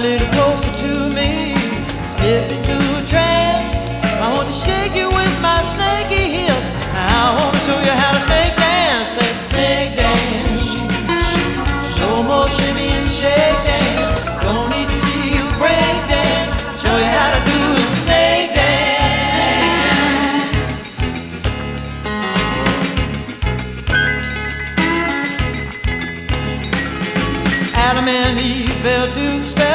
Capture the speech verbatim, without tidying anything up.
little closer to me. Slip into a trance. I want to shake you with my snaky hip. I want to show you how to snake dance. That snake dance. No more shimmy and shake dance. Don't need to see you break dance. Show you how to do a snake dance. Snake dance. Adam and Eve fell to the spell.